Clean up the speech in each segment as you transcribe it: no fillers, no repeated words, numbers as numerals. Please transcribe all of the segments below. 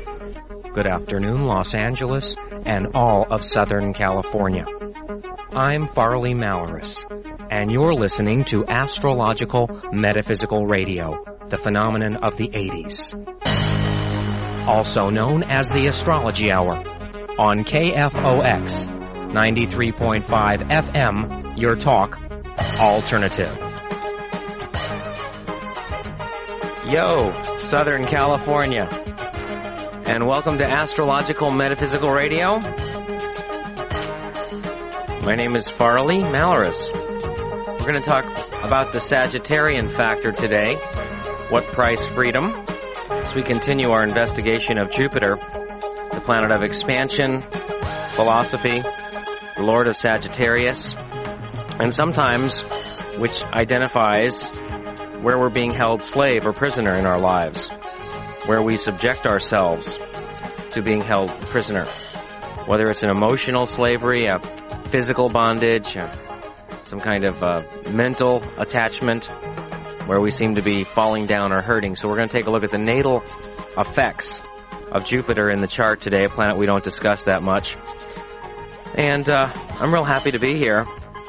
Good afternoon, Los Angeles, and all of Southern California. I'm Farley Malaris, and you're listening to Astrological Metaphysical Radio, the phenomenon of the 80s. Also known as the Astrology Hour, on KFOX 93.5 FM, your talk, alternative. Yo, Southern California, and welcome to Astrological Metaphysical Radio. My name is Farley Malaris. We're going to talk about the Sagittarian factor today, what price freedom, as we continue our investigation of Jupiter, the planet of expansion, philosophy, the Lord of Sagittarius, and sometimes which identifies where we're being held slave or prisoner in our lives, where we subject ourselves to being held prisoner, whether it's an emotional slavery, a physical bondage, some kind of mental attachment where we seem to be falling down or hurting. So we're going to take a look at the natal effects of Jupiter in the chart today, a planet we don't discuss that much. And I'm real happy to be here.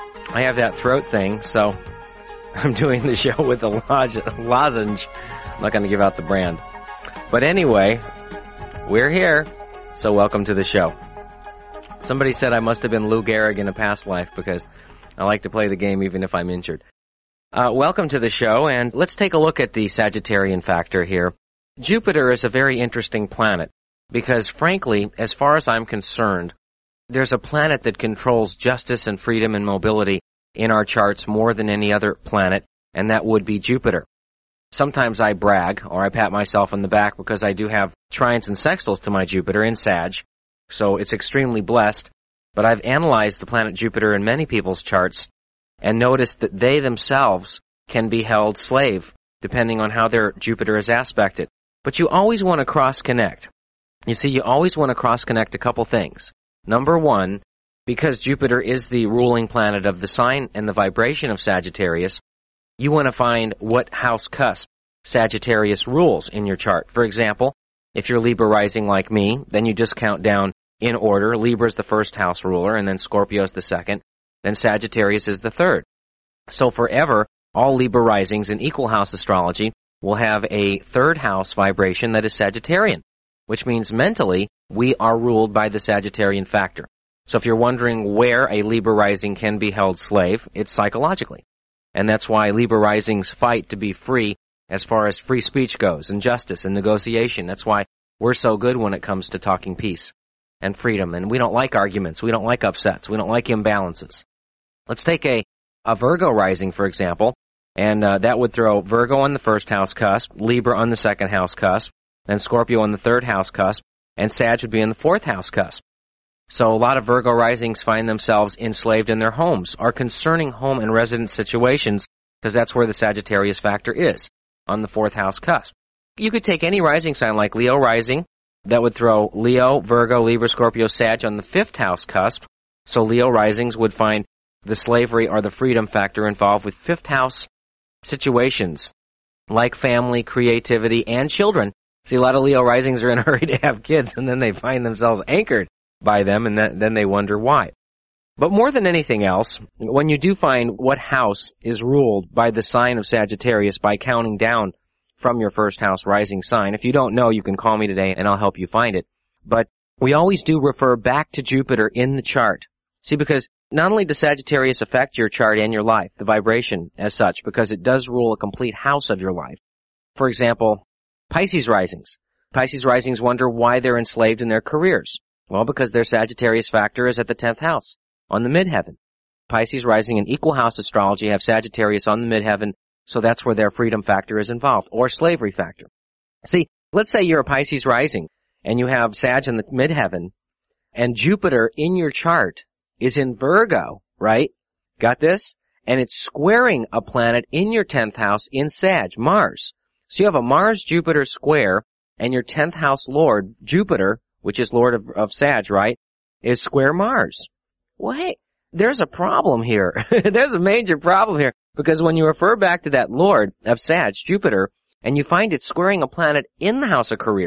I have that throat thing, so I'm doing the show with a lozenge. I'm not going to give out the brand. But anyway, we're here, so welcome to the show. Somebody said I must have been Lou Gehrig in a past life because I like to play the game even if I'm injured. Welcome to the show, and let's take a look at the Sagittarian factor here. Jupiter is a very interesting planet because, frankly, as far as I'm concerned, there's a planet that controls justice and freedom and mobility in our charts more than any other planet, and that would be Jupiter. Sometimes I brag, or I pat myself on the back because I do have trines and sextiles to my Jupiter in Sag, so it's extremely blessed, but I've analyzed the planet Jupiter in many people's charts and noticed that they themselves can be held slave, depending on how their Jupiter is aspected. But you always want to cross-connect. You see, you always want to cross-connect a couple things. Number one, because Jupiter is the ruling planet of the sign and the vibration of Sagittarius, you want to find what house cusp Sagittarius rules in your chart. For example, if you're Libra rising like me, then you just count down in order. Libra is the first house ruler, and then Scorpio is the second, then Sagittarius is the third. So forever, all Libra risings in equal house astrology will have a third house vibration that is Sagittarian, which means mentally we are ruled by the Sagittarian factor. So if you're wondering where a Libra rising can be held slave, it's psychologically. And that's why Libra risings fight to be free as far as free speech goes, and justice and negotiation. That's why we're so good when it comes to talking peace and freedom. And we don't like arguments. We don't like upsets. We don't like imbalances. Let's take a Virgo rising, for example, and that would throw Virgo on the first house cusp, Libra on the second house cusp, then Scorpio on the third house cusp, and Sag would be in the fourth house cusp. So a lot of Virgo risings find themselves enslaved in their homes, or concerning home and residence situations, because that's where the Sagittarius factor is, on the fourth house cusp. You could take any rising sign like Leo rising, that would throw Leo, Virgo, Libra, Scorpio, Sag on the fifth house cusp. So Leo risings would find the slavery or the freedom factor involved with fifth house situations, like family, creativity, and children. See, a lot of Leo risings are in a hurry to have kids, and then they find themselves anchored by them, and then they wonder why. But more than anything else, when you do find what house is ruled by the sign of Sagittarius by counting down from your first house rising sign, if you don't know, you can call me today and I'll help you find it. But we always do refer back to Jupiter in the chart. See, because not only does Sagittarius affect your chart and your life, the vibration as such, because it does rule a complete house of your life. For example, Pisces risings. Pisces risings wonder why they're enslaved in their careers. Well, because their Sagittarius factor is at the 10th house, on the midheaven. Pisces rising in equal house astrology have Sagittarius on the midheaven, so that's where their freedom factor is involved, or slavery factor. See, let's say you're a Pisces rising, and you have Sag in the midheaven, and Jupiter in your chart is in Virgo, right? Got this? And it's squaring a planet in your 10th house in Sag, Mars. So you have a Mars-Jupiter square, and your 10th house lord, Jupiter, which is lord of Sag, right, is square Mars. Well, hey, there's a problem here. There's a major problem here, because when you refer back to that lord of Sag, Jupiter, and you find it squaring a planet in the house of career,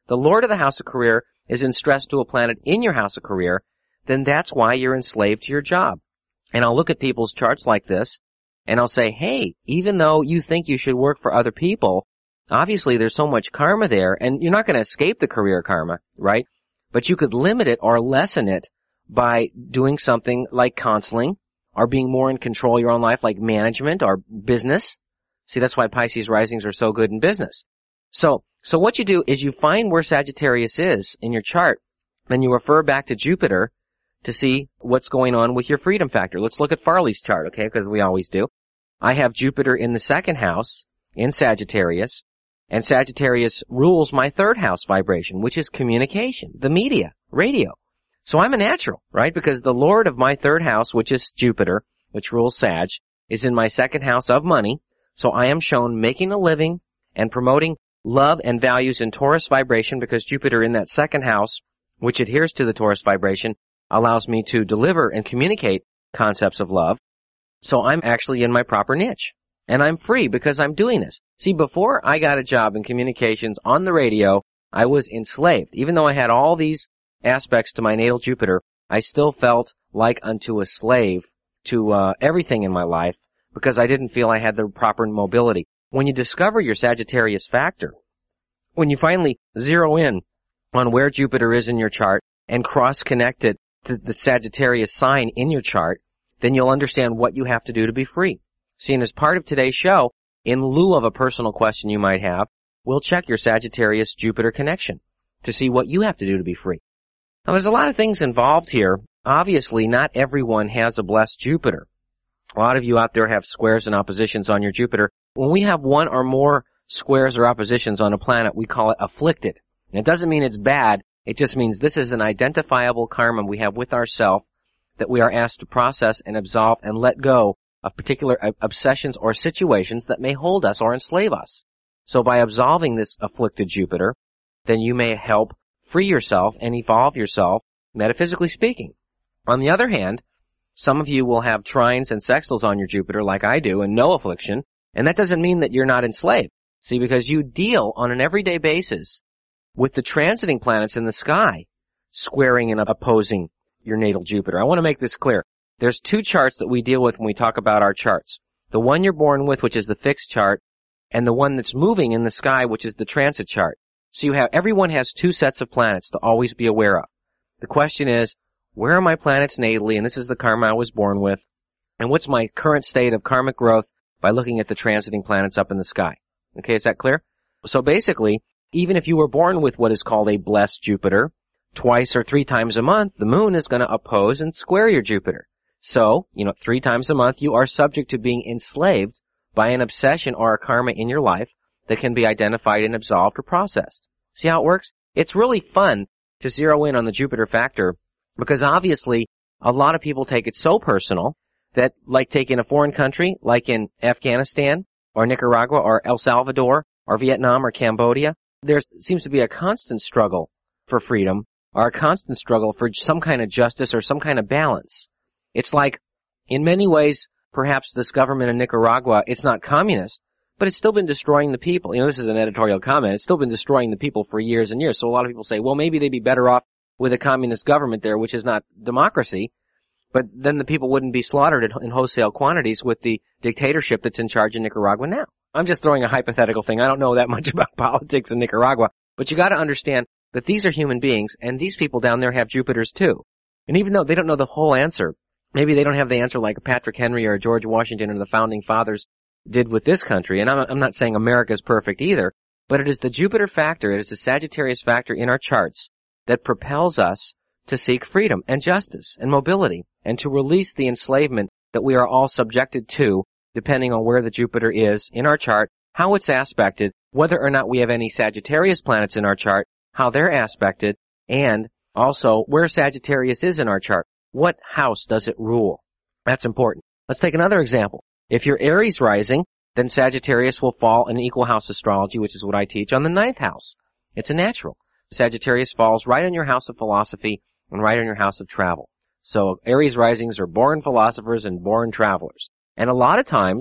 the Lord of the house of career is in stress to a planet in your house of career, then that's why you're enslaved to your job. And I'll look at people's charts like this, and I'll say, hey, even though you think you should work for other people, obviously there's so much karma there, and you're not going to escape the career karma, right? But you could limit it or lessen it by doing something like counseling, or being more in control of your own life, like management or business. See, that's why Pisces risings are so good in business. So what you do is you find where Sagittarius is in your chart, then you refer back to Jupiter to see what's going on with your freedom factor. Let's look at Farley's chart, okay, because we always do. I have Jupiter in the second house in Sagittarius, and Sagittarius rules my third house vibration, which is communication, the media, radio. So I'm a natural, right? Because the Lord of my third house, which is Jupiter, which rules Sag, is in my second house of money. So I am shown making a living and promoting love and values in Taurus vibration, because Jupiter in that second house, which adheres to the Taurus vibration, allows me to deliver and communicate concepts of love. So I'm actually in my proper niche. And I'm free because I'm doing this. See, before I got a job in communications on the radio, I was enslaved. Even though I had all these aspects to my natal Jupiter, I still felt like unto a slave to everything in my life because I didn't feel I had the proper mobility. When you discover your Sagittarius factor, when you finally zero in on where Jupiter is in your chart and cross-connect it to the Sagittarius sign in your chart, then you'll understand what you have to do to be free. See, and as part of today's show, in lieu of a personal question you might have, we'll check your Sagittarius-Jupiter connection to see what you have to do to be free. Now, there's a lot of things involved here. Obviously, not everyone has a blessed Jupiter. A lot of you out there have squares and oppositions on your Jupiter. When we have one or more squares or oppositions on a planet, we call it afflicted. And it doesn't mean it's bad. It just means this is an identifiable karma we have with ourselves that we are asked to process and absolve and let go of particular obsessions or situations that may hold us or enslave us. So by absolving this afflicted Jupiter, then you may help free yourself and evolve yourself, metaphysically speaking. On the other hand, some of you will have trines and sextiles on your Jupiter like I do and no affliction, and that doesn't mean that you're not enslaved. See, because you deal on an everyday basis with the transiting planets in the sky squaring and opposing your natal Jupiter. I want to make this clear. There's two charts that we deal with when we talk about our charts. The one you're born with, which is the fixed chart, and the one that's moving in the sky, which is the transit chart. So everyone has two sets of planets to always be aware of. The question is, where are my planets natally, and this is the karma I was born with, and what's my current state of karmic growth by looking at the transiting planets up in the sky? Okay, is that clear? So basically, even if you were born with what is called a blessed Jupiter, twice or three times a month, the moon is going to oppose and square your Jupiter. So, 3 times a month, you are subject to being enslaved by an obsession or a karma in your life that can be identified and absolved or processed. See how it works? It's really fun to zero in on the Jupiter factor because obviously a lot of people take it so personal that, like taking a foreign country, like in Afghanistan or Nicaragua or El Salvador or Vietnam or Cambodia, there seems to be a constant struggle for freedom or a constant struggle for some kind of justice or some kind of balance. It's like, in many ways, perhaps this government in Nicaragua, it's not communist, but it's still been destroying the people. This is an editorial comment. It's still been destroying the people for years and years. So a lot of people say, well, maybe they'd be better off with a communist government there, which is not democracy, but then the people wouldn't be slaughtered in wholesale quantities with the dictatorship that's in charge in Nicaragua now. I'm just throwing a hypothetical thing. I don't know that much about politics in Nicaragua, but you got to understand that these are human beings, and these people down there have Jupiters too. And even though they don't know the whole answer, maybe they don't have the answer like Patrick Henry or George Washington or the founding fathers did with this country. And I'm not saying America's perfect either, but it is the Jupiter factor, it is the Sagittarius factor in our charts that propels us to seek freedom and justice and mobility and to release the enslavement that we are all subjected to depending on where the Jupiter is in our chart, how it's aspected, whether or not we have any Sagittarius planets in our chart, how they're aspected, and also where Sagittarius is in our chart. What house does it rule? That's important. Let's take another example. If you're Aries rising, then Sagittarius will fall in equal house astrology, which is what I teach, on the 9th house. It's a natural. Sagittarius falls right in your house of philosophy and right in your house of travel. So Aries risings are born philosophers and born travelers. And a lot of times,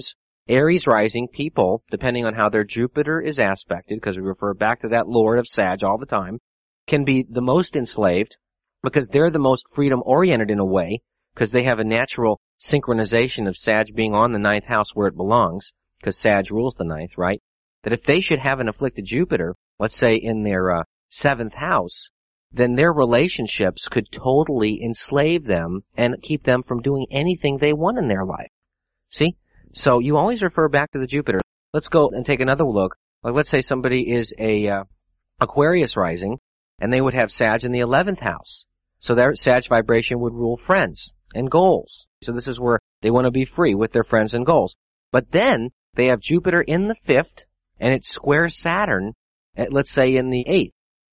Aries rising people, depending on how their Jupiter is aspected, because we refer back to that Lord of Sag all the time, can be the most enslaved because they're the most freedom-oriented in a way, because they have a natural synchronization of Sag being on the 9th house where it belongs, because Sag rules the 9th, right? That if they should have an afflicted Jupiter, let's say in their 7th house, then their relationships could totally enslave them and keep them from doing anything they want in their life. See? So you always refer back to the Jupiter. Let's go and take another look. Like let's say somebody is a Aquarius rising, and they would have Sag in the 11th house. So their Sag vibration would rule friends and goals. So this is where they want to be free with their friends and goals. But then they have Jupiter in the 5th, and it squares Saturn, at, let's say, in the 8th.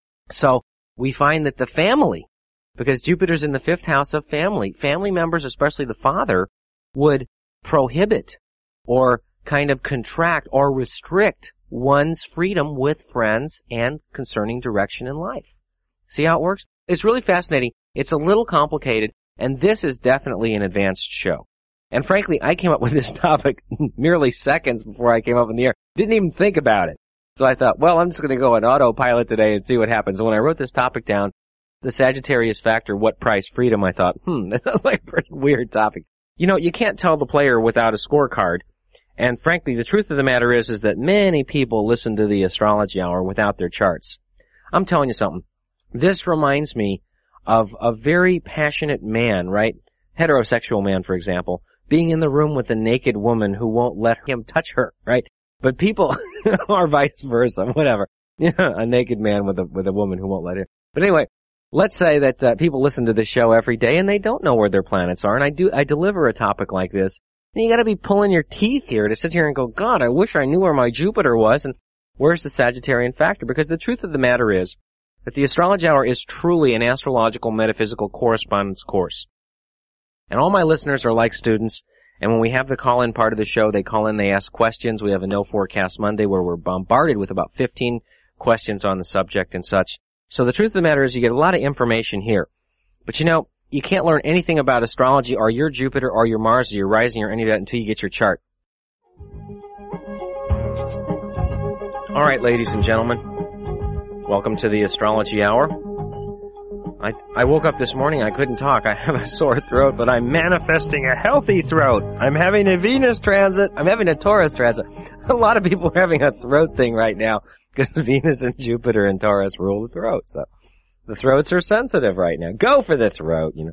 So we find that the family, because Jupiter's in the 5th house of family members, especially the father, would prohibit or kind of contract or restrict one's freedom with friends and concerning direction in life. See how it works? It's really fascinating. It's a little complicated, and this is definitely an advanced show. And frankly, I came up with this topic merely seconds before I came up in the air. Didn't even think about it. So I thought, well, I'm just going to go on autopilot today and see what happens. When I wrote this topic down, the Sagittarius factor, what price freedom, I thought, that sounds like a pretty weird topic. You know, you can't tell the player without a scorecard. And frankly, the truth of the matter is that many people listen to the Astrology Hour without their charts. I'm telling you something. This reminds me of a very passionate man, right? Heterosexual man, for example, being in the room with a naked woman who won't let him touch her, right? But people are vice versa, whatever. Yeah, a naked man with a woman who won't let him. But anyway, let's say that people listen to this show every day and they don't know where their planets are, and I deliver a topic like this. And you gotta be pulling your teeth here to sit here and go, God, I wish I knew where my Jupiter was and where's the Sagittarian factor? Because the truth of the matter is that the Astrology Hour is truly an astrological metaphysical correspondence course. And all my listeners are like students, and when we have the call-in part of the show, they call in, they ask questions. We have a No Forecast Monday where we're bombarded with about 15 questions on the subject and such. So the truth of the matter is you get a lot of information here. But you know, you can't learn anything about astrology or your Jupiter or your Mars or your rising or any of that until you get your chart. All right, ladies and gentlemen, welcome to the Astrology Hour. I woke up this morning, I couldn't talk. I have a sore throat, but I'm manifesting a healthy throat. I'm having a Venus transit. I'm having a Taurus transit. A lot of people are having a throat thing right now because Venus and Jupiter and Taurus rule the throat. So the throats are sensitive right now. Go for the throat, you know.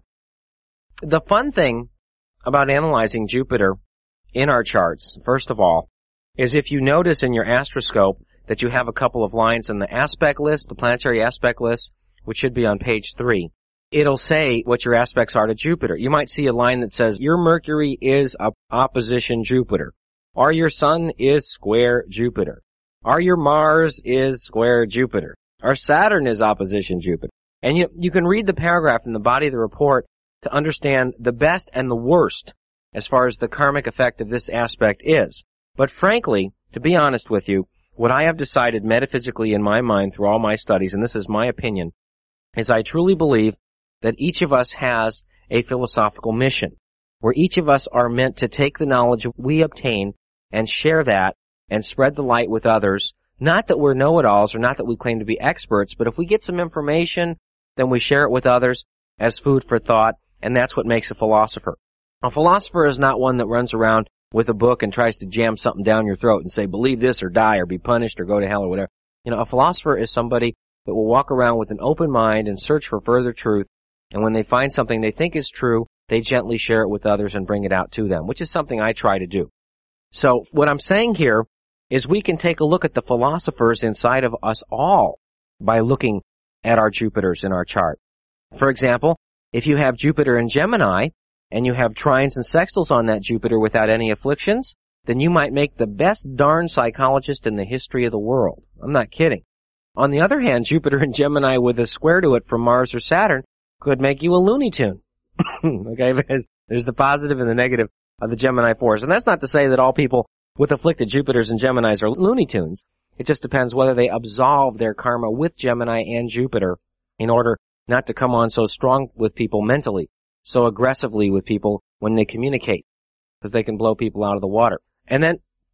The fun thing about analyzing Jupiter in our charts, first of all, is if you notice in your astroscope that you have a couple of lines in the aspect list, the planetary aspect list, which should be on page 3. It'll say what your aspects are to Jupiter. You might see a line that says, your Mercury is opposition Jupiter, or your Sun is square Jupiter, or your Mars is square Jupiter, or Saturn is opposition Jupiter. And you can read the paragraph in the body of the report to understand the best and the worst as far as the karmic effect of this aspect is. But frankly, to be honest with you, what I have decided metaphysically in my mind through all my studies, and this is my opinion, is I truly believe that each of us has a philosophical mission, where each of us are meant to take the knowledge we obtain and share that and spread the light with others. Not that we're know-it-alls or not that we claim to be experts, but if we get some information, then we share it with others as food for thought, and that's what makes a philosopher. A philosopher is not one that runs around with a book and tries to jam something down your throat and say, believe this or die or be punished or go to hell or whatever. You know, a philosopher is somebody that will walk around with an open mind and search for further truth, and when they find something they think is true, they gently share it with others and bring it out to them, which is something I try to do. So what I'm saying here is we can take a look at the philosophers inside of us all by looking at our Jupiters in our chart. For example, if you have Jupiter in Gemini, and you have trines and sextiles on that Jupiter without any afflictions, then you might make the best darn psychologist in the history of the world. I'm not kidding. On the other hand, Jupiter in Gemini with a square to it from Mars or Saturn could make you a Looney Tune. Okay, because there's the positive and the negative of the Gemini force. And that's not to say that all people with afflicted Jupiters and Geminis are Looney Tunes. It just depends whether they absolve their karma with Gemini and Jupiter in order not to come on so strong with people mentally, so aggressively with people when they communicate, because they can blow people out of the water. And then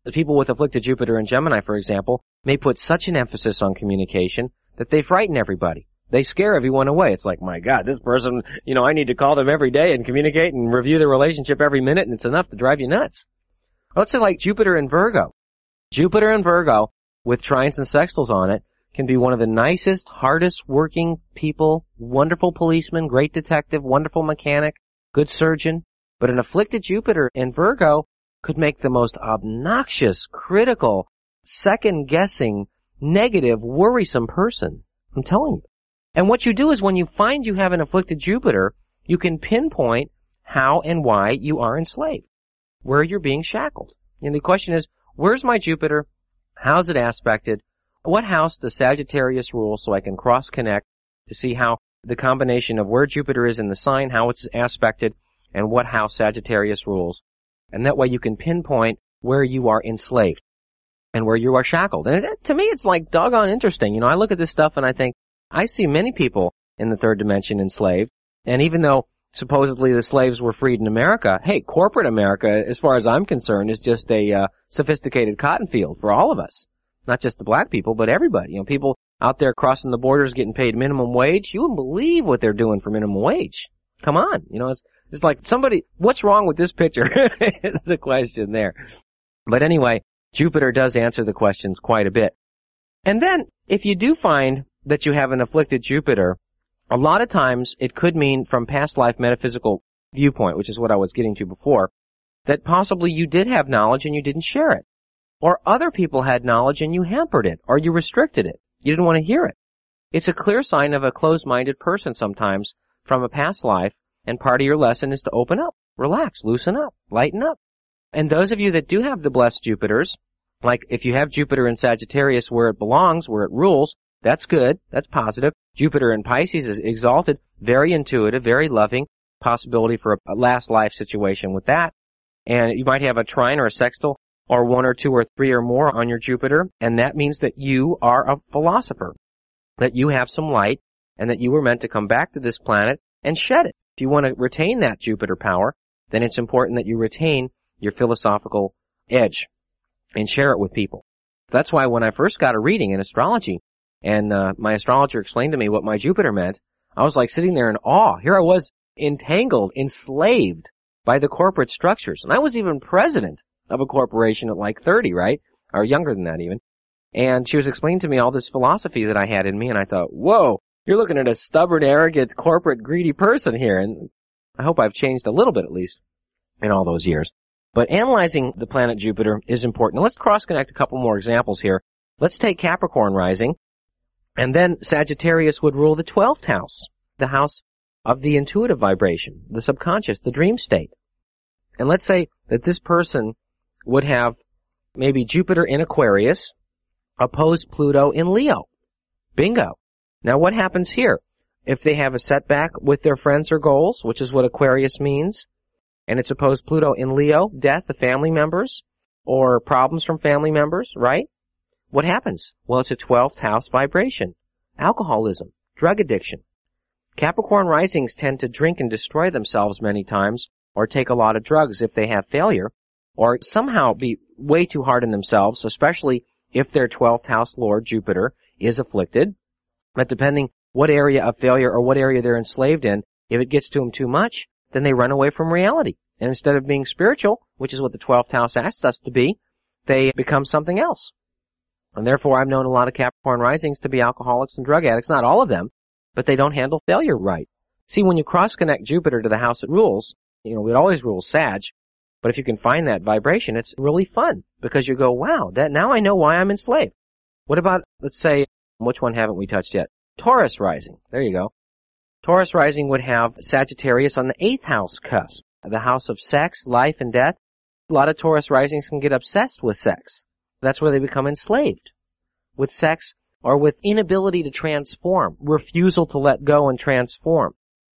The people with afflicted Jupiter and Gemini, for example, may put such an emphasis on communication that they frighten everybody. They scare everyone away. It's like, my God, this person, I need to call them every day and communicate and review the relationship every minute, and it's enough to drive you nuts. Let's say like Jupiter and Virgo. Jupiter and Virgo, with trines and sextiles on it, can be one of the nicest, hardest working people, wonderful policeman, great detective, wonderful mechanic, good surgeon. But an afflicted Jupiter in Virgo could make the most obnoxious, critical, second-guessing, negative, worrisome person. I'm telling you. And what you do is when you find you have an afflicted Jupiter, you can pinpoint how and why you are enslaved, where you're being shackled. And the question is, where's my Jupiter? How's it aspected? What house does Sagittarius rule so I can cross-connect to see how the combination of where Jupiter is in the sign, how it's aspected, and what house Sagittarius rules. And that way you can pinpoint where you are enslaved and where you are shackled. And to me, it's like doggone interesting. I look at this stuff and I think, I see many people in the third dimension enslaved. And even though supposedly the slaves were freed in America, hey, corporate America, as far as I'm concerned, is just a sophisticated cotton field for all of us. Not just the black people, but everybody. People out there crossing the borders getting paid minimum wage. You wouldn't believe what they're doing for minimum wage. Come on. It's like somebody, what's wrong with this picture is the question there. But anyway, Jupiter does answer the questions quite a bit. And then, if you do find that you have an afflicted Jupiter, a lot of times it could mean from past life metaphysical viewpoint, which is what I was getting to before, that possibly you did have knowledge and you didn't share it. Or other people had knowledge and you hampered it, or you restricted it. You didn't want to hear it. It's a clear sign of a closed-minded person sometimes from a past life, and part of your lesson is to open up, relax, loosen up, lighten up. And those of you that do have the blessed Jupiters, like if you have Jupiter in Sagittarius where it belongs, where it rules, that's good, that's positive. Jupiter in Pisces is exalted, very intuitive, very loving, possibility for a last life situation with that. And you might have a trine or a sextile or 1 or 2 or 3 or more on your Jupiter, and that means that you are a philosopher, that you have some light, and that you were meant to come back to this planet and shed it. If you want to retain that Jupiter power, then it's important that you retain your philosophical edge and share it with people. That's why when I first got a reading in astrology, and my astrologer explained to me what my Jupiter meant, I was like sitting there in awe. Here I was entangled, enslaved by the corporate structures. And I was even president of a corporation at like 30, right? Or younger than that even. And she was explaining to me all this philosophy that I had in me, and I thought, whoa, you're looking at a stubborn, arrogant, corporate, greedy person here. And I hope I've changed a little bit at least in all those years. But analyzing the planet Jupiter is important. Now let's cross-connect a couple more examples here. Let's take Capricorn rising. And then Sagittarius would rule the 12th house, the house of the intuitive vibration, the subconscious, the dream state. And let's say that this person would have maybe Jupiter in Aquarius, opposed Pluto in Leo. Bingo. Now what happens here? If they have a setback with their friends or goals, which is what Aquarius means, and it's opposed Pluto in Leo, death of family members, or problems from family members, right? What happens? Well, it's a 12th house vibration. Alcoholism, drug addiction. Capricorn risings tend to drink and destroy themselves many times, or take a lot of drugs if they have failure, or somehow be way too hard on themselves, especially if their 12th house lord, Jupiter, is afflicted. But depending what area of failure or what area they're enslaved in, if it gets to them too much, then they run away from reality. And instead of being spiritual, which is what the 12th house asks us to be, they become something else. And therefore, I've known a lot of Capricorn risings to be alcoholics and drug addicts. Not all of them, but they don't handle failure right. See, when you cross-connect Jupiter to the house it rules, it always rules Sag, but if you can find that vibration, it's really fun, because you go, wow, now I know why I'm enslaved. What about, let's say, which one haven't we touched yet? Taurus rising. There you go. Taurus rising would have Sagittarius on the 8th house cusp, the house of sex, life, and death. A lot of Taurus risings can get obsessed with sex. That's where they become enslaved with sex or with inability to transform, refusal to let go and transform.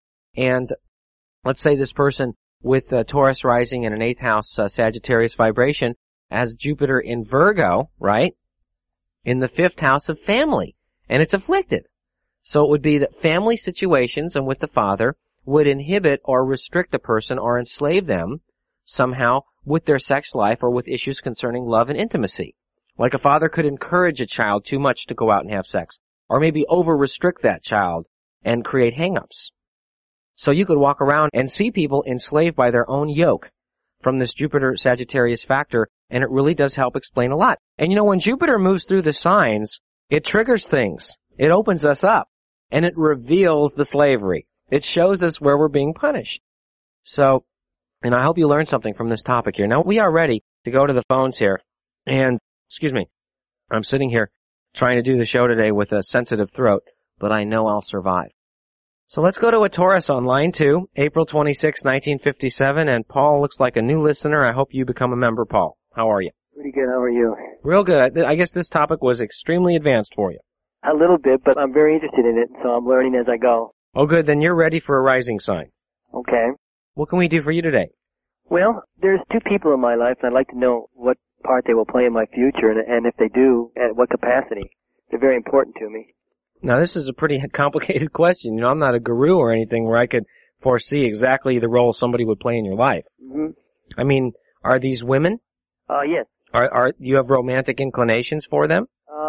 And let's say this person with Taurus rising and an 8th house Sagittarius vibration has Jupiter in Virgo, right, in the 5th house of family, and it's afflicted. So it would be that family situations and with the father would inhibit or restrict a person or enslave them somehow with their sex life or with issues concerning love and intimacy. Like a father could encourage a child too much to go out and have sex, or maybe over-restrict that child and create hang-ups. So you could walk around and see people enslaved by their own yoke from this Jupiter-Sagittarius factor, and it really does help explain a lot. And when Jupiter moves through the signs, it triggers things. It opens us up, and it reveals the slavery. It shows us where we're being punished. So, and I hope you learned something from this topic here. Now, we are ready to go to the phones here. And, excuse me, I'm sitting here trying to do the show today with a sensitive throat, but I know I'll survive. So let's go to a Taurus on line 2, April 26, 1957, and Paul looks like a new listener. I hope you become a member, Paul. How are you? Pretty good. How are you? Real good. I guess this topic was extremely advanced for you. A little bit, but I'm very interested in it, so I'm learning as I go. Oh, good. Then you're ready for a rising sign. Okay. What can we do for you today? Well, there's two people in my life, and I'd like to know what part they will play in my future, and if they do, at what capacity. They're very important to me. Now, this is a pretty complicated question. I'm not a guru or anything where I could foresee exactly the role somebody would play in your life. Mm-hmm. I mean, are these women? Yes. Do you have romantic inclinations for them?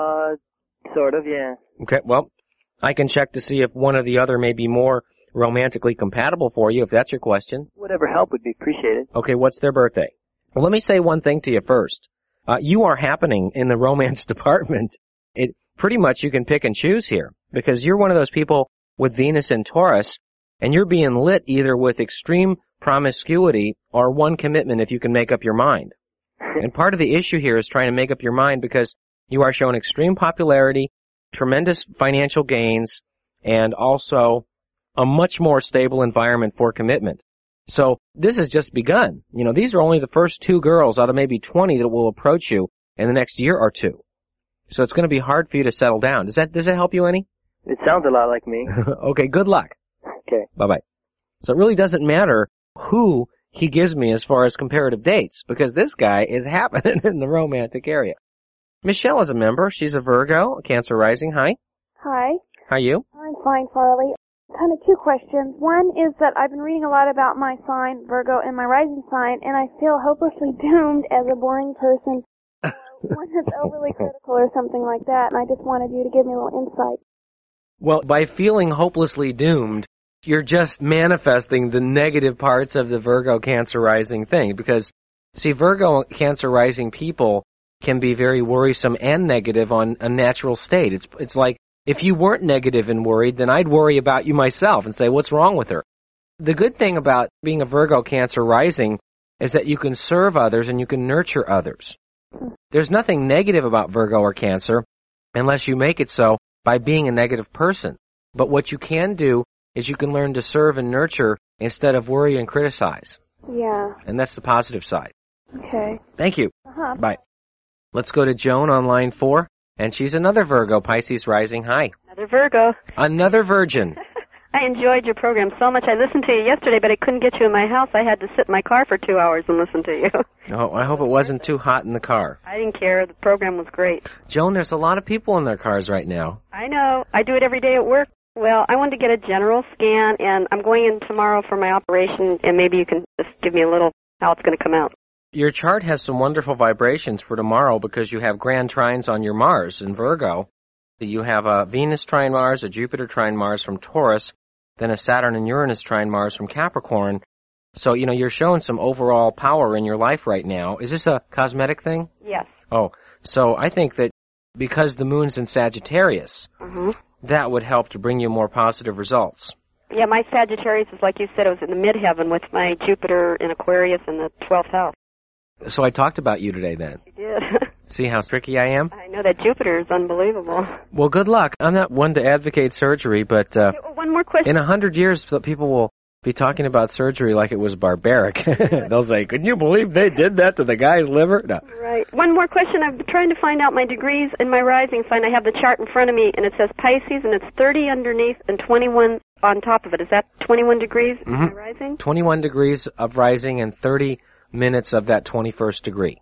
Sort of, yeah. Okay, well, I can check to see if one or the other may be more romantically compatible for you, if that's your question. Whatever help would be appreciated. Okay, what's their birthday? Well, let me say one thing to you first. You are happening in the romance department. Pretty much you can pick and choose here, because you're one of those people with Venus in Taurus, and you're being lit either with extreme promiscuity or one commitment if you can make up your mind. And part of the issue here is trying to make up your mind because you are showing extreme popularity, tremendous financial gains, and also a much more stable environment for commitment. So this has just begun. These are only the first 2 girls out of maybe 20 that will approach you in the next year or 2. So it's going to be hard for you to settle down. Does that help you any? It sounds a lot like me. Okay, good luck. Okay. Bye-bye. So it really doesn't matter who he gives me as far as comparative dates, because this guy is happening in the romantic area. Michelle is a member. She's a Virgo, a Cancer rising. Hi. Hi. How are you? I'm fine, Farley. Kind of 2 questions. One is that I've been reading a lot about my sign, Virgo, and my rising sign, and I feel hopelessly doomed as a boring person. One that's overly critical or something like that, and I just wanted you to give me a little insight. Well, by feeling hopelessly doomed, you're just manifesting the negative parts of the Virgo Cancer rising thing, because, see, Virgo Cancer rising people can be very worrisome and negative on a natural state. It's like, if you weren't negative and worried, then I'd worry about you myself and say, what's wrong with her? The good thing about being a Virgo Cancer rising is that you can serve others and you can nurture others. There's nothing negative about Virgo or Cancer unless you make it so by being a negative person. But what you can do is you can learn to serve and nurture instead of worry and criticize. Yeah. And that's the positive side. Okay. Thank you. Uh-huh. Bye. Let's go to Joan on line 4, and she's another Virgo, Pisces rising. Hi. Another Virgo. Another virgin. I enjoyed your program so much. I listened to you yesterday, but I couldn't get you in my house. I had to sit in my car for 2 hours and listen to you. Oh, I hope it wasn't too hot in the car. I didn't care. The program was great. Joan, there's a lot of people in their cars right now. I know. I do it every day at work. Well, I wanted to get a general scan, and I'm going in tomorrow for my operation, and maybe you can just give me a little how it's going to come out. Your chart has some wonderful vibrations for tomorrow because you have grand trines on your Mars in Virgo. You have a Venus trine Mars, a Jupiter trine Mars from Taurus, then a Saturn and Uranus trine Mars from Capricorn. So, you're showing some overall power in your life right now. Is this a cosmetic thing? Yes. Oh, so I think that because the moon's in Sagittarius, that would help to bring you more positive results. Yeah, my Sagittarius is like you said, it was in the midheaven with my Jupiter in Aquarius in the 12th house. So I talked about you today then. You did. See how tricky I am? I know that Jupiter is unbelievable. Well, good luck. I'm not one to advocate surgery, but one more question. In 100 years, people will be talking about surgery like it was barbaric. They'll say, "Can you believe they did that to the guy's liver?" No. Right. One more question. I'm trying to find out my degrees in my rising sign. I have the chart in front of me, and it says Pisces, and it's 30 underneath and 21 on top of it. Is that 21 degrees in my rising? 21 degrees of rising and 30 minutes of that 21st degree.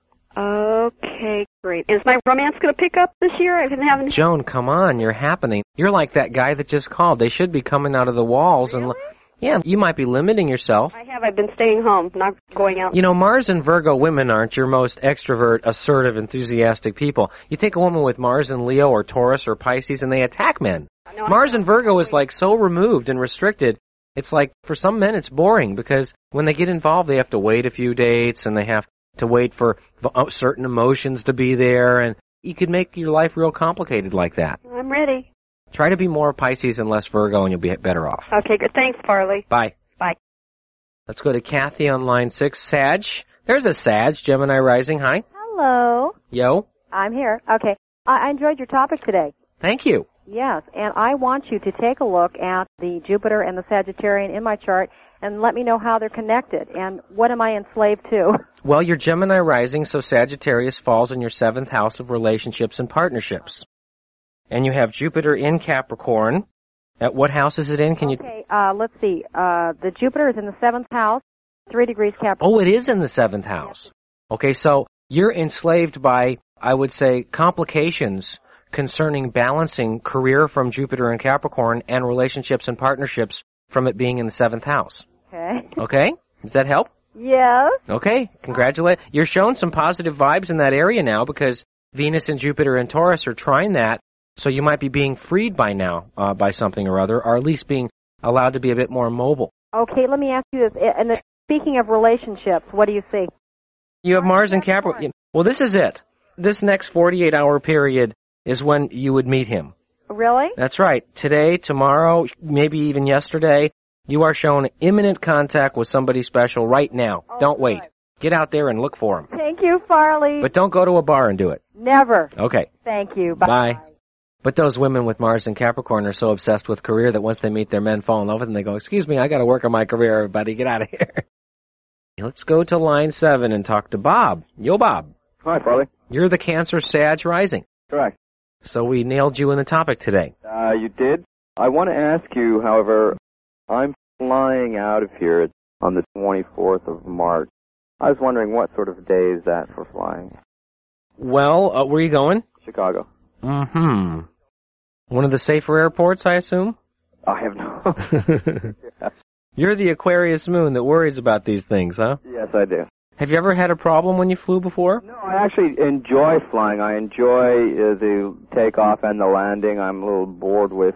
Okay, great. Is my romance going to pick up this year? I've been having... Joan, come on, you're happening. You're like that guy that just called. They should be coming out of the walls. Really? Yeah, you might be limiting yourself. I have. I've been staying home, not going out. You know, Mars and Virgo women aren't your most extrovert, assertive, enthusiastic people. You take a woman with Mars and Leo or Taurus or Pisces and they attack men. No, Mars and Virgo is like so removed and restricted. It's like, for some men, it's boring because when they get involved, they have to wait a few dates and they have to wait for certain emotions to be there, and you could make your life real complicated like that. I'm ready. Try to be more Pisces and less Virgo, and you'll be better off. Okay, good. Thanks, Farley. Bye. Bye. Let's go to Kathy on line 6. Sag. There's a Sag, Gemini rising. Hi. Hello. Yo. I'm here. Okay. I enjoyed your topic today. Thank you. Yes, and I want you to take a look at the Jupiter and the Sagittarian in my chart and let me know how they're connected and what am I enslaved to. Well, you're Gemini rising, so Sagittarius falls in your 7th house of relationships and partnerships. And you have Jupiter in Capricorn. At what house is it in? Okay, let's see. The Jupiter is in the 7th house, 3 degrees Capricorn. Oh, it is in the 7th house. Okay, so you're enslaved by, I would say, complications concerning balancing career from Jupiter in Capricorn and relationships and partnerships from it being in the 7th house. Okay. Okay? Does that help? Yes. Okay, congratulations. You're showing some positive vibes in that area now because Venus and Jupiter and Taurus are trying that, so you might be being freed by now by something or other, or at least being allowed to be a bit more mobile. Okay, let me ask you this. And speaking of relationships, what do you see? You have Mars and Capricorn. Well, this is it. This next 48-hour period is when you would meet him. Really? That's right. Today, tomorrow, maybe even yesterday, you are shown imminent contact with somebody special right now. Oh, don't wait. Get out there and look for him. Thank you, Farley. But don't go to a bar and do it. Never. Okay. Thank you. Bye. Bye. But those women with Mars and Capricorn are so obsessed with career that once they meet their men, fall in love with them, they go, excuse me, I got to work on my career, everybody. Get out of here. Let's go to line 7 and talk to Bob. Yo, Bob. Hi, Farley. You're the Cancer Sag rising. Correct. So we nailed you in the topic today. You did. I want to ask you, however, I'm flying out of here on the 24th of March. I was wondering what sort of day is that for flying? Well, where are you going? Chicago. Mm-hmm. One of the safer airports, I assume? I have no... Yeah. You're the Aquarius moon that worries about these things, huh? Yes, I do. Have you ever had a problem when you flew before? No, I actually enjoy flying. I enjoy the takeoff and the landing. I'm a little bored with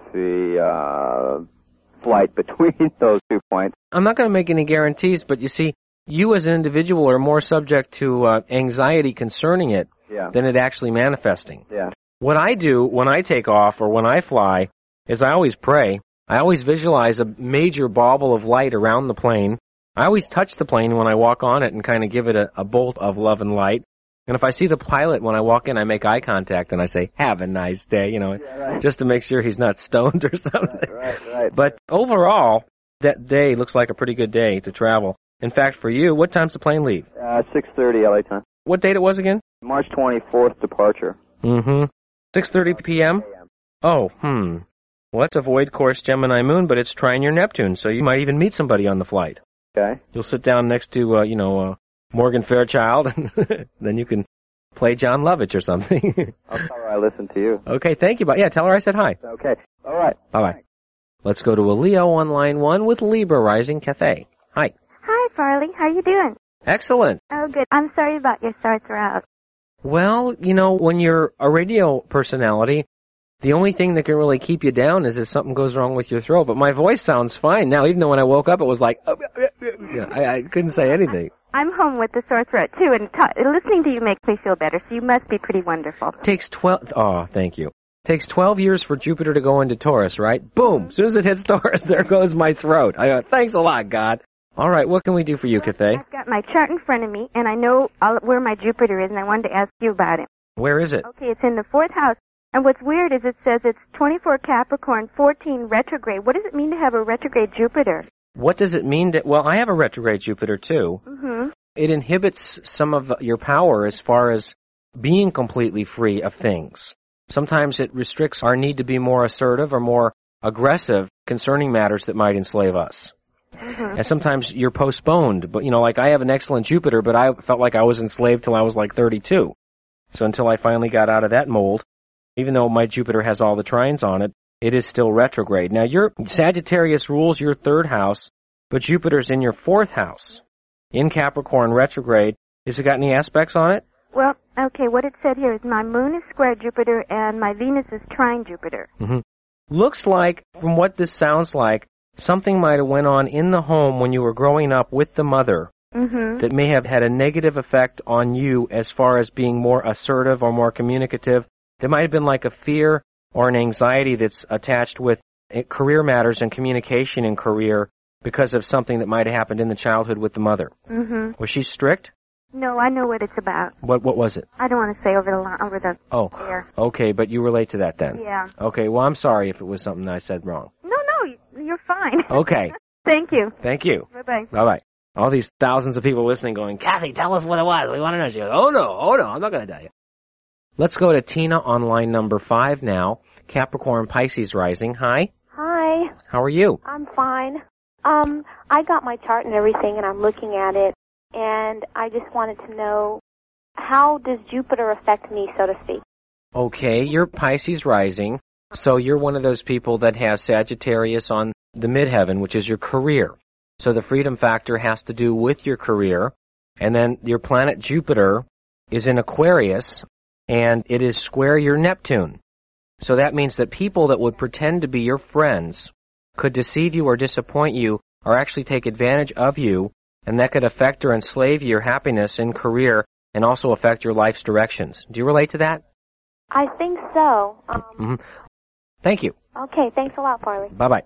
the flight between those 2 points. I'm not going to make any guarantees, but you see, you as an individual are more subject to anxiety concerning it than it actually manifesting. Yeah. What I do when I take off or when I fly is I always pray. I always visualize a major bauble of light around the plane. I always touch the plane when I walk on it and kind of give it a bolt of love and light. And if I see the pilot when I walk in, I make eye contact and I say, have a nice day, just to make sure he's not stoned or something. Right. But overall, that day looks like a pretty good day to travel. In fact, for you, what time's the plane leave? 6:30 LA time. What date it was again? March 24th departure. Mm-hmm. 6:30 p.m.? Oh, Well, that's a void course Gemini moon, but it's trine your Neptune, so you might even meet somebody on the flight. Okay. You'll sit down next to, Morgan Fairchild, and then you can play John Lovitch or something. I'll tell her I listened to you. Okay, thank you. Yeah, tell her I said hi. Okay. All right. Bye-bye. Let's go to a Leo on line 1 with Libra rising Cathay. Hi. Hi, Farley. How you doing? Excellent. Oh, good. I'm sorry about your sore throat. Well, when you're a radio personality, the only thing that can really keep you down is if something goes wrong with your throat. But my voice sounds fine now, even though when I woke up it was like, I couldn't say anything. I'm home with the sore throat, too, and listening to you makes me feel better, so you must be pretty wonderful. Takes 12... Oh, thank you. Takes 12 years for Jupiter to go into Taurus, right? Boom! As soon as it hits Taurus, there goes my throat. I go, thanks a lot, God. All right, what can we do for you, Cathay? I've got my chart in front of me, and I know where my Jupiter is, and I wanted to ask you about it. Where is it? Okay, it's in the 4th house. And what's weird is it says it's 24 Capricorn, 14 retrograde. What does it mean to have a retrograde Jupiter? What does it mean to... Well, I have a retrograde Jupiter, too. Mm-hmm. It inhibits some of your power as far as being completely free of things. Sometimes it restricts our need to be more assertive or more aggressive concerning matters that might enslave us. Mm-hmm. And sometimes you're postponed. But, like I have an excellent Jupiter, but I felt like I was enslaved till I was like 32. So until I finally got out of that mold, even though my Jupiter has all the trines on it, it is still retrograde. Now, your Sagittarius rules your 3rd house, but Jupiter's in your 4th house, in Capricorn retrograde. Has it got any aspects on it? Well, okay, what it said here is my moon is square Jupiter and my Venus is trine Jupiter. Mm-hmm. Looks like, from what this sounds like, something might have went on in the home when you were growing up with the mother that may have had a negative effect on you as far as being more assertive or more communicative. There might have been like a fear or an anxiety that's attached with career matters and communication in career because of something that might have happened in the childhood with the mother. Mm-hmm. Was she strict? No, I know what it's about. What was it? I don't want to say over the air. Okay, but you relate to that then? Yeah. Okay, well, I'm sorry if it was something I said wrong. No, you're fine. Okay. Thank you. Thank you. Bye-bye. Bye-bye. All these thousands of people listening going, Kathy, tell us what it was. We want to know. She goes, oh, no, I'm not going to tell you. Let's go to Tina on line number 5 now. Capricorn Pisces rising. Hi. Hi. How are you? I'm fine. I got my chart and everything, and I'm looking at it, and I just wanted to know, how does Jupiter affect me, so to speak? Okay, you're Pisces rising, so you're one of those people that has Sagittarius on the midheaven, which is your career. So the freedom factor has to do with your career, and then your planet Jupiter is in Aquarius, and it is square your Neptune. So that means that people that would pretend to be your friends could deceive you or disappoint you or actually take advantage of you, and that could affect or enslave your happiness in career and also affect your life's directions. Do you relate to that? I think so. Thank you. Okay, thanks a lot, Farley. Bye-bye.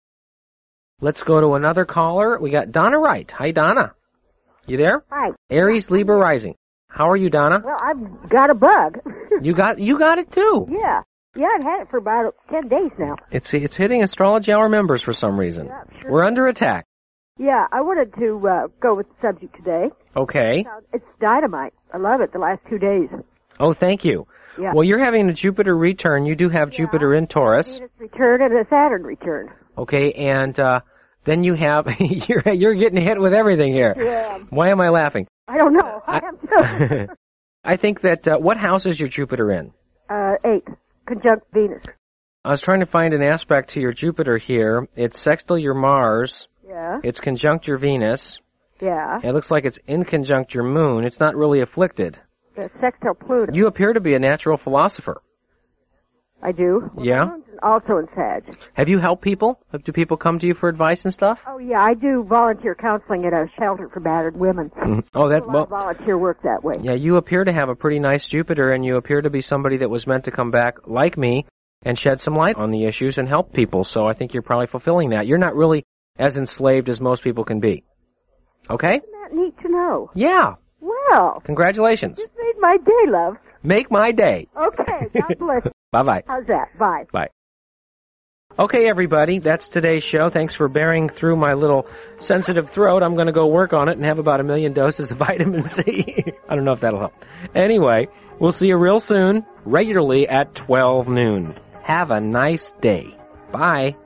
Let's go to another caller. We got Donna Wright. Hi, Donna. You there? Hi. Aries, Libra rising. How are you, Donna? Well, I've got a bug. You got it too. Yeah. Yeah, I've had it for about 10 days now. It's hitting Astrology Hour members for some reason. Yeah, sure. We're under attack. Yeah, I wanted to go with the subject today. Okay. It's dynamite. I love it the last 2 days. Oh, thank you. Yeah. Well, you're having a Jupiter return. You do have Jupiter in Taurus. Venus return and a Saturn return. Okay, and then you have you're getting hit with everything here. Yeah. Why am I laughing? I don't know. I am too. I think that what house is your Jupiter in? 8, conjunct Venus. I was trying to find an aspect to your Jupiter here. It's sextile your Mars. Yeah. It's conjunct your Venus. Yeah. It looks like it's in conjunct your Moon. It's not really afflicted. It's sextile Pluto. You appear to be a natural philosopher. I do. Yeah? My moon's also in Sag. Have you helped people? Do people come to you for advice and stuff? Oh, yeah, I do volunteer counseling at a shelter for battered women. Oh, A lot of volunteer work that way. Yeah, you appear to have a pretty nice Jupiter, and you appear to be somebody that was meant to come back like me and shed some light on the issues and help people, so I think you're probably fulfilling that. You're not really as enslaved as most people can be. Okay? Isn't that neat to know? Yeah. Well. Congratulations. You made my day, love. Make my day. Okay, God bless you. Bye-bye. How's that? Bye. Bye. Okay, everybody, that's today's show. Thanks for bearing through my little sensitive throat. I'm going to go work on it and have about 1 million doses of vitamin C. I don't know if that'll help. Anyway, we'll see you real soon, regularly at 12 noon. Have a nice day. Bye.